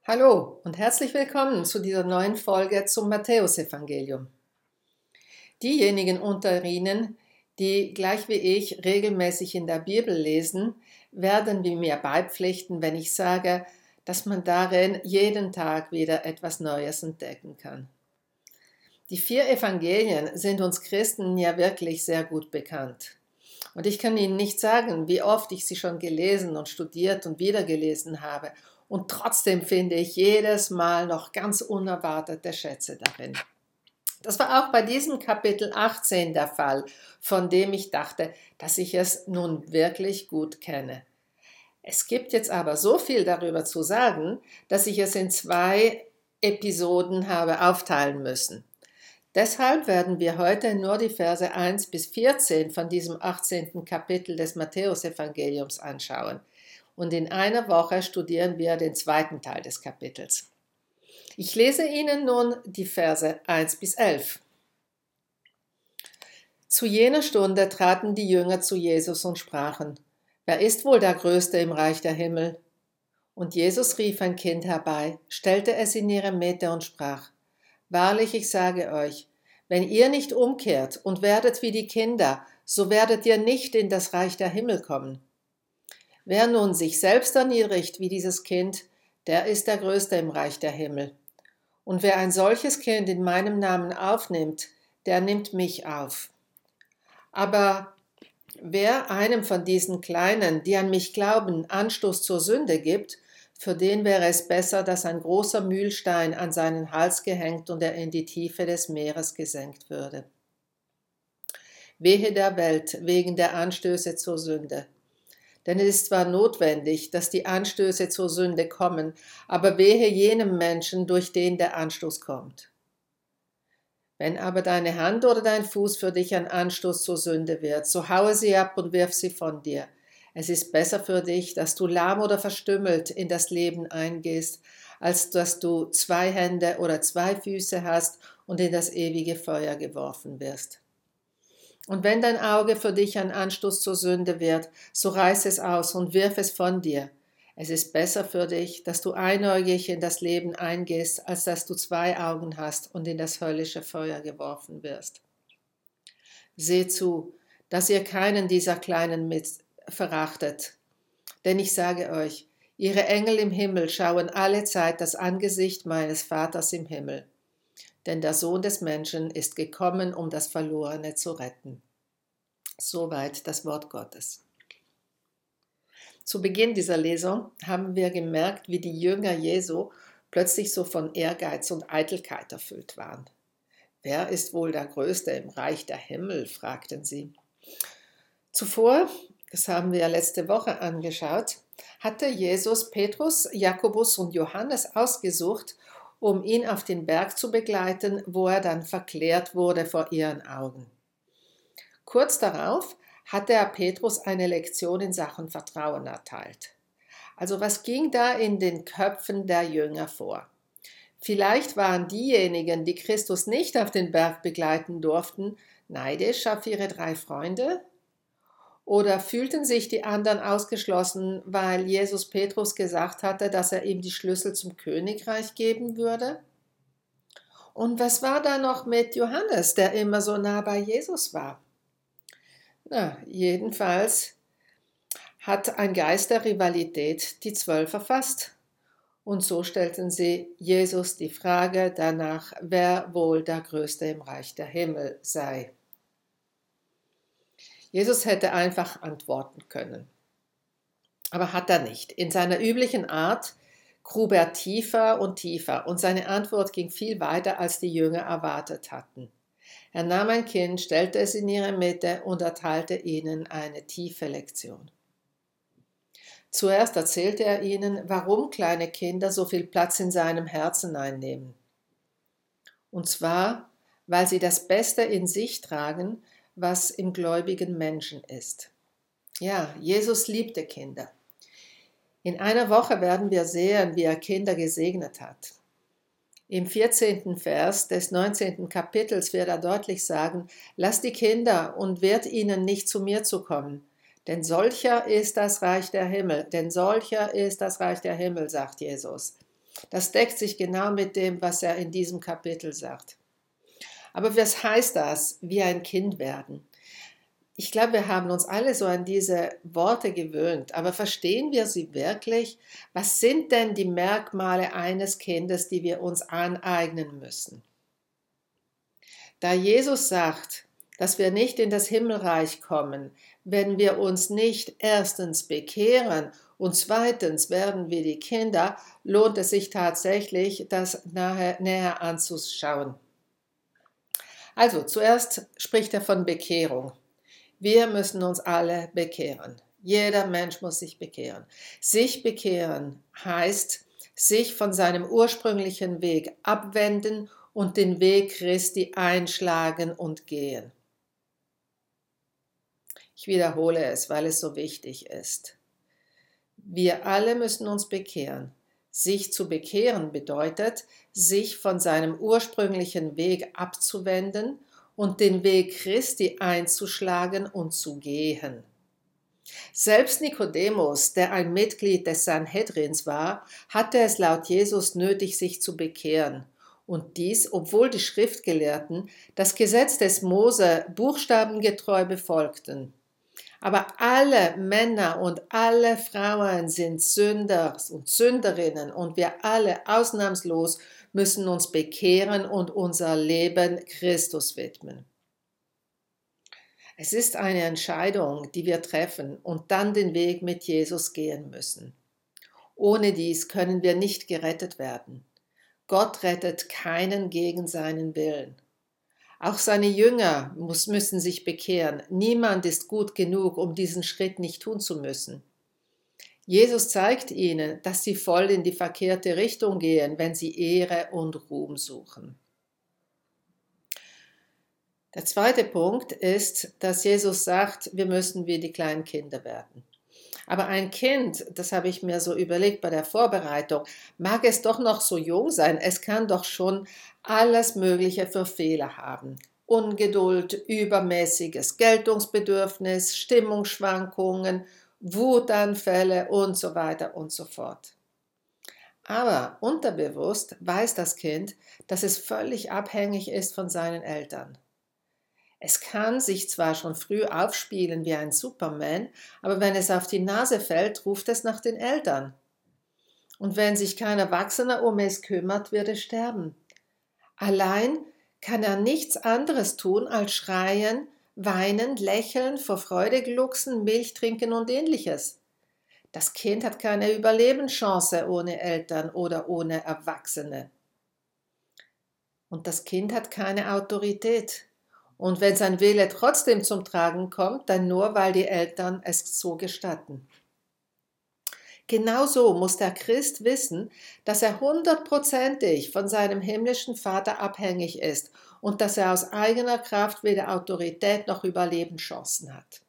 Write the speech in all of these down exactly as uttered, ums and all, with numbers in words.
Hallo und herzlich willkommen zu dieser neuen Folge zum Matthäusevangelium. Diejenigen unter Ihnen, die gleich wie ich regelmäßig in der Bibel lesen, werden wie mir beipflichten, wenn ich sage, dass man darin jeden Tag wieder etwas Neues entdecken kann. Die vier Evangelien sind uns Christen ja wirklich sehr gut bekannt. Und ich kann Ihnen nicht sagen, wie oft ich sie schon gelesen und studiert und wiedergelesen habe. Und trotzdem finde ich jedes Mal noch ganz unerwartete Schätze darin. Das war auch bei diesem Kapitel achtzehn der Fall, von dem ich dachte, dass ich es nun wirklich gut kenne. Es gibt jetzt aber so viel darüber zu sagen, dass ich es in zwei Episoden habe aufteilen müssen. Deshalb werden wir heute nur die Verse eins bis vierzehn von diesem achtzehnten Kapitel des Matthäusevangeliums anschauen. Und in einer Woche studieren wir den zweiten Teil des Kapitels. Ich lese Ihnen nun die Verse eins bis elf. Zu jener Stunde traten die Jünger zu Jesus und sprachen: Wer ist wohl der Größte im Reich der Himmel? Und Jesus rief ein Kind herbei, stellte es in ihre Mitte und sprach: Wahrlich, ich sage euch, wenn ihr nicht umkehrt und werdet wie die Kinder, so werdet ihr nicht in das Reich der Himmel kommen. Wer nun sich selbst erniedrigt wie dieses Kind, der ist der Größte im Reich der Himmel. Und wer ein solches Kind in meinem Namen aufnimmt, der nimmt mich auf. Aber wer einem von diesen Kleinen, die an mich glauben, Anstoß zur Sünde gibt, für den wäre es besser, dass ein großer Mühlstein an seinen Hals gehängt und er in die Tiefe des Meeres gesenkt würde. Wehe der Welt wegen der Anstöße zur Sünde. Denn es ist zwar notwendig, dass die Anstöße zur Sünde kommen, aber wehe jenem Menschen, durch den der Anstoß kommt. Wenn aber deine Hand oder dein Fuß für dich ein Anstoß zur Sünde wird, so haue sie ab und wirf sie von dir. Es ist besser für dich, dass du lahm oder verstümmelt in das Leben eingehst, als dass du zwei Hände oder zwei Füße hast und in das ewige Feuer geworfen wirst. Und wenn dein Auge für dich ein Anstoß zur Sünde wird, so reiß es aus und wirf es von dir. Es ist besser für dich, dass du einäugig in das Leben eingehst, als dass du zwei Augen hast und in das höllische Feuer geworfen wirst. Seht zu, dass ihr keinen dieser Kleinen mit verachtet. Denn ich sage euch, ihre Engel im Himmel schauen alle Zeit das Angesicht meines Vaters im Himmel. Denn der Sohn des Menschen ist gekommen, um das Verlorene zu retten. Soweit das Wort Gottes. Zu Beginn dieser Lesung haben wir gemerkt, wie die Jünger Jesu plötzlich so von Ehrgeiz und Eitelkeit erfüllt waren. Wer ist wohl der Größte im Reich der Himmel? Fragten sie. Zuvor, das haben wir ja letzte Woche angeschaut, hatte Jesus Petrus, Jakobus und Johannes ausgesucht, um ihn auf den Berg zu begleiten, wo er dann verklärt wurde vor ihren Augen. Kurz darauf hatte er Petrus eine Lektion in Sachen Vertrauen erteilt. Also was ging da in den Köpfen der Jünger vor? Vielleicht waren diejenigen, die Christus nicht auf den Berg begleiten durften, neidisch auf ihre drei Freunde? Oder fühlten sich die anderen ausgeschlossen, weil Jesus Petrus gesagt hatte, dass er ihm die Schlüssel zum Königreich geben würde? Und was war da noch mit Johannes, der immer so nah bei Jesus war? Na, jedenfalls hat ein Geist der Rivalität die Zwölf erfasst. Und so stellten sie Jesus die Frage danach, wer wohl der Größte im Reich der Himmel sei. Jesus hätte einfach antworten können, aber hat er nicht. In seiner üblichen Art grub er tiefer und tiefer und seine Antwort ging viel weiter, als die Jünger erwartet hatten. Er nahm ein Kind, stellte es in ihre Mitte und erteilte ihnen eine tiefe Lektion. Zuerst erzählte er ihnen, warum kleine Kinder so viel Platz in seinem Herzen einnehmen. Und zwar, weil sie das Beste in sich tragen, was im gläubigen Menschen ist. Ja, Jesus liebte Kinder. In einer Woche werden wir sehen, wie er Kinder gesegnet hat. Im vierzehnten Vers des neunzehnten Kapitels wird er deutlich sagen: Lasst die Kinder und wehrt ihnen nicht zu mir zu kommen, denn solcher ist das Reich der Himmel, denn solcher ist das Reich der Himmel, sagt Jesus. Das deckt sich genau mit dem, was er in diesem Kapitel sagt. Aber was heißt das, wie ein Kind werden? Ich glaube, wir haben uns alle so an diese Worte gewöhnt, aber verstehen wir sie wirklich? Was sind denn die Merkmale eines Kindes, die wir uns aneignen müssen? Da Jesus sagt, dass wir nicht in das Himmelreich kommen, wenn wir uns nicht erstens bekehren und zweitens werden wir die Kinder, lohnt es sich tatsächlich, das nachher näher anzuschauen. Also, zuerst spricht er von Bekehrung. Wir müssen uns alle bekehren. Jeder Mensch muss sich bekehren. Sich bekehren heißt, sich von seinem ursprünglichen Weg abwenden und den Weg Christi einschlagen und gehen. Ich wiederhole es, weil es so wichtig ist. Wir alle müssen uns bekehren. Sich zu bekehren bedeutet, sich von seinem ursprünglichen Weg abzuwenden und den Weg Christi einzuschlagen und zu gehen. Selbst Nikodemus, der ein Mitglied des Sanhedrins war, hatte es laut Jesus nötig, sich zu bekehren. Und dies, obwohl die Schriftgelehrten das Gesetz des Mose buchstabengetreu befolgten. Aber alle Männer und alle Frauen sind Sünder und Sünderinnen und wir alle ausnahmslos müssen uns bekehren und unser Leben Christus widmen. Es ist eine Entscheidung, die wir treffen und dann den Weg mit Jesus gehen müssen. Ohne dies können wir nicht gerettet werden. Gott rettet keinen gegen seinen Willen. Auch seine Jünger muss, müssen sich bekehren. Niemand ist gut genug, um diesen Schritt nicht tun zu müssen. Jesus zeigt ihnen, dass sie voll in die verkehrte Richtung gehen, wenn sie Ehre und Ruhm suchen. Der zweite Punkt ist, dass Jesus sagt, wir müssen wie die kleinen Kinder werden. Aber ein Kind, das habe ich mir so überlegt bei der Vorbereitung, mag es doch noch so jung sein, es kann doch schon alles Mögliche für Fehler haben. Ungeduld, übermäßiges Geltungsbedürfnis, Stimmungsschwankungen, Wutanfälle und so weiter und so fort. Aber unterbewusst weiß das Kind, dass es völlig abhängig ist von seinen Eltern. Es kann sich zwar schon früh aufspielen wie ein Superman, aber wenn es auf die Nase fällt, ruft es nach den Eltern. Und wenn sich kein Erwachsener um es kümmert, wird es sterben. Allein kann er nichts anderes tun als schreien, weinen, lächeln, vor Freude glucksen, Milch trinken und ähnliches. Das Kind hat keine Überlebenschance ohne Eltern oder ohne Erwachsene. Und das Kind hat keine Autorität. Und wenn sein Wille trotzdem zum Tragen kommt, dann nur, weil die Eltern es so gestatten. Genauso muss der Christ wissen, dass er hundertprozentig von seinem himmlischen Vater abhängig ist und dass er aus eigener Kraft weder Autorität noch Überlebenschancen hat.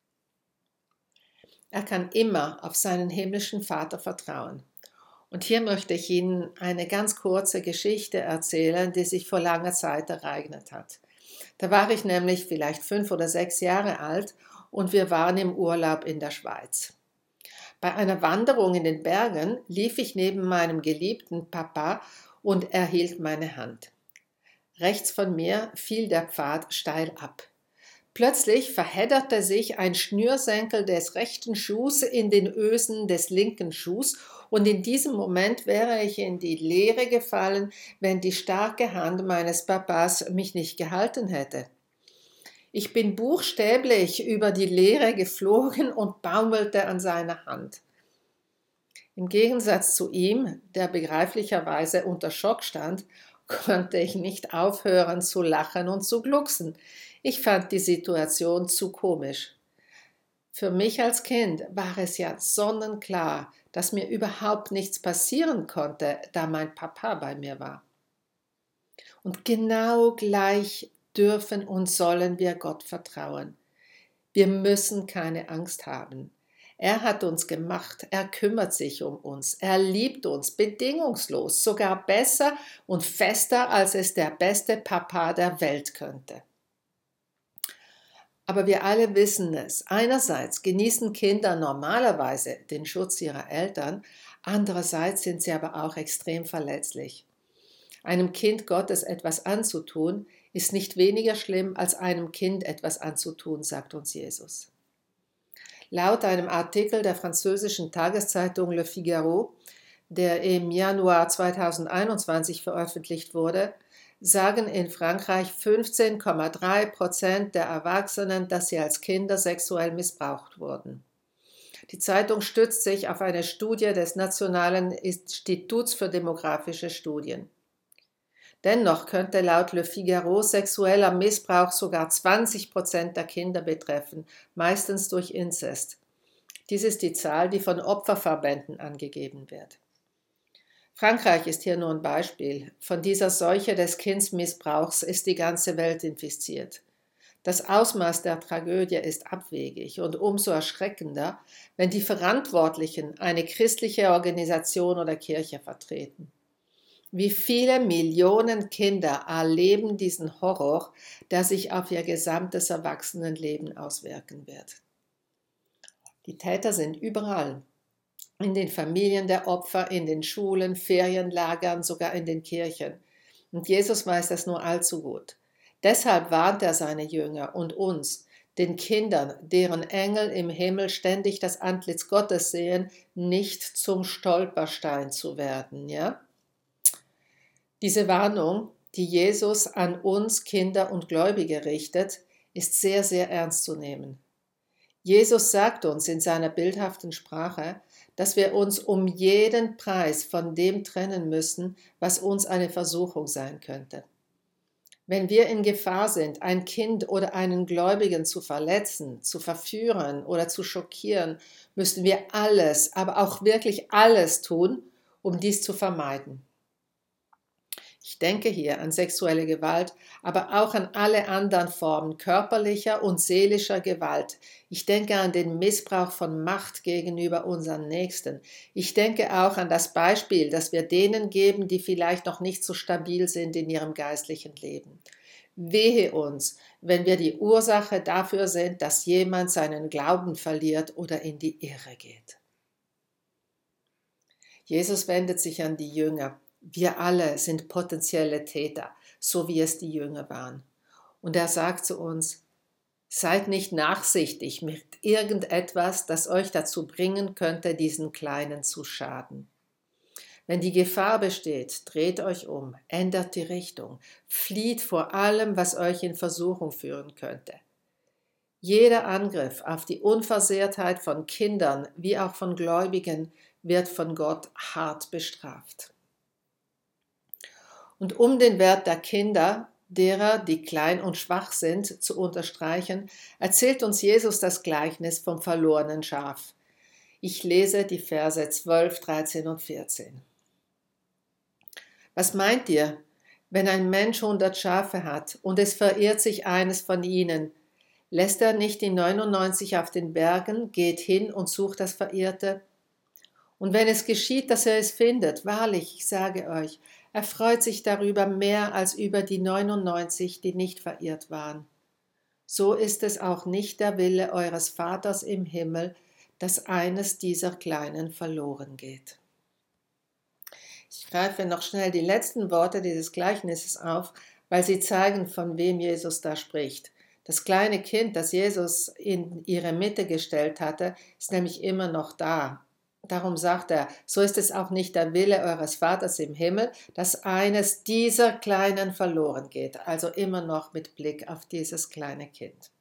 Er kann immer auf seinen himmlischen Vater vertrauen. Und hier möchte ich Ihnen eine ganz kurze Geschichte erzählen, die sich vor langer Zeit ereignet hat. Da war ich nämlich vielleicht fünf oder sechs Jahre alt und wir waren im Urlaub in der Schweiz. Bei einer Wanderung in den Bergen lief ich neben meinem geliebten Papa und er hielt meine Hand. Rechts von mir fiel der Pfad steil ab. Plötzlich verhedderte sich ein Schnürsenkel des rechten Schuhs in den Ösen des linken Schuhs und in diesem Moment wäre ich in die Leere gefallen, wenn die starke Hand meines Papas mich nicht gehalten hätte. Ich bin buchstäblich über die Leere geflogen und baumelte an seiner Hand. Im Gegensatz zu ihm, der begreiflicherweise unter Schock stand, konnte ich nicht aufhören zu lachen und zu glucksen. Ich fand die Situation zu komisch. Für mich als Kind war es ja sonnenklar, dass mir überhaupt nichts passieren konnte, da mein Papa bei mir war. Und genau gleich dürfen und sollen wir Gott vertrauen. Wir müssen keine Angst haben. Er hat uns gemacht, er kümmert sich um uns, er liebt uns bedingungslos, sogar besser und fester, als es der beste Papa der Welt könnte. Aber wir alle wissen es. Einerseits genießen Kinder normalerweise den Schutz ihrer Eltern, Andererseits sind sie aber auch extrem verletzlich. Einem Kind Gottes etwas anzutun, ist nicht weniger schlimm, als einem Kind etwas anzutun, sagt uns Jesus. Laut einem Artikel der französischen Tageszeitung Le Figaro, der im Januar zweitausendeinundzwanzig veröffentlicht wurde, sagen in Frankreich fünfzehn Komma drei Prozent der Erwachsenen, dass sie als Kinder sexuell missbraucht wurden. Die Zeitung stützt sich auf eine Studie des Nationalen Instituts für demografische Studien. Dennoch könnte laut Le Figaro sexueller Missbrauch sogar zwanzig Prozent der Kinder betreffen, meistens durch Inzest. Dies ist die Zahl, die von Opferverbänden angegeben wird. Frankreich ist hier nur ein Beispiel. Von dieser Seuche des Kindsmissbrauchs ist die ganze Welt infiziert. Das Ausmaß der Tragödie ist abwegig und umso erschreckender, wenn die Verantwortlichen eine christliche Organisation oder Kirche vertreten. Wie viele Millionen Kinder erleben diesen Horror, der sich auf ihr gesamtes Erwachsenenleben auswirken wird. Die Täter sind überall. In den Familien der Opfer, in den Schulen, Ferienlagern, sogar in den Kirchen. Und Jesus weiß das nur allzu gut. Deshalb warnt er seine Jünger und uns, den Kindern, deren Engel im Himmel ständig das Antlitz Gottes sehen, nicht zum Stolperstein zu werden. Ja? Diese Warnung, die Jesus an uns Kinder und Gläubige richtet, ist sehr, sehr ernst zu nehmen. Jesus sagt uns in seiner bildhaften Sprache, dass wir uns um jeden Preis von dem trennen müssen, was uns eine Versuchung sein könnte. Wenn wir in Gefahr sind, ein Kind oder einen Gläubigen zu verletzen, zu verführen oder zu schockieren, müssen wir alles, aber auch wirklich alles tun, um dies zu vermeiden. Ich denke hier an sexuelle Gewalt, aber auch an alle anderen Formen körperlicher und seelischer Gewalt. Ich denke an den Missbrauch von Macht gegenüber unseren Nächsten. Ich denke auch an das Beispiel, das wir denen geben, die vielleicht noch nicht so stabil sind in ihrem geistlichen Leben. Wehe uns, wenn wir die Ursache dafür sind, dass jemand seinen Glauben verliert oder in die Irre geht. Jesus wendet sich an die Jünger. Wir alle sind potenzielle Täter, so wie es die Jünger waren. Und er sagt zu uns, seid nicht nachsichtig mit irgendetwas, das euch dazu bringen könnte, diesen Kleinen zu schaden. Wenn die Gefahr besteht, dreht euch um, ändert die Richtung, flieht vor allem, was euch in Versuchung führen könnte. Jeder Angriff auf die Unversehrtheit von Kindern wie auch von Gläubigen wird von Gott hart bestraft. Und um den Wert der Kinder, derer, die klein und schwach sind, zu unterstreichen, erzählt uns Jesus das Gleichnis vom verlorenen Schaf. Ich lese die Verse zwölf, dreizehn und vierzehn. Was meint ihr, wenn ein Mensch hundert Schafe hat und es verirrt sich eines von ihnen? Lässt er nicht die neunundneunzig auf den Bergen, geht hin und sucht das Verirrte? Und wenn es geschieht, dass er es findet, wahrlich, ich sage euch, er freut sich darüber mehr als über die neunundneunzig, die nicht verirrt waren. So ist es auch nicht der Wille eures Vaters im Himmel, dass eines dieser Kleinen verloren geht. Ich greife noch schnell die letzten Worte dieses Gleichnisses auf, weil sie zeigen, von wem Jesus da spricht. Das kleine Kind, das Jesus in ihre Mitte gestellt hatte, ist nämlich immer noch da. Darum sagt er, so ist es auch nicht der Wille eures Vaters im Himmel, dass eines dieser Kleinen verloren geht, also immer noch mit Blick auf dieses kleine Kind.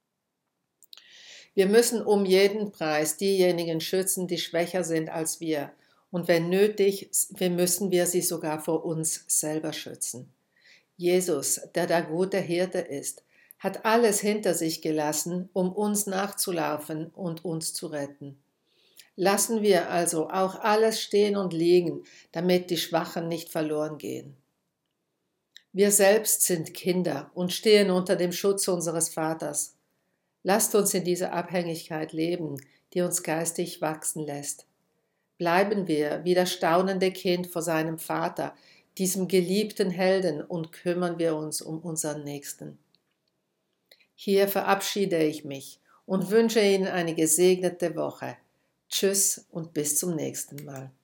Wir müssen um jeden Preis diejenigen schützen, die schwächer sind als wir. Und wenn nötig, müssen wir sie sogar vor uns selber schützen. Jesus, der der gute Hirte ist, hat alles hinter sich gelassen, um uns nachzulaufen und uns zu retten. Lassen wir also auch alles stehen und liegen, damit die Schwachen nicht verloren gehen. Wir selbst sind Kinder und stehen unter dem Schutz unseres Vaters. Lasst uns in dieser Abhängigkeit leben, die uns geistig wachsen lässt. Bleiben wir wie das staunende Kind vor seinem Vater, diesem geliebten Helden, und kümmern wir uns um unseren Nächsten. Hier verabschiede ich mich und wünsche Ihnen eine gesegnete Woche. Tschüss und bis zum nächsten Mal.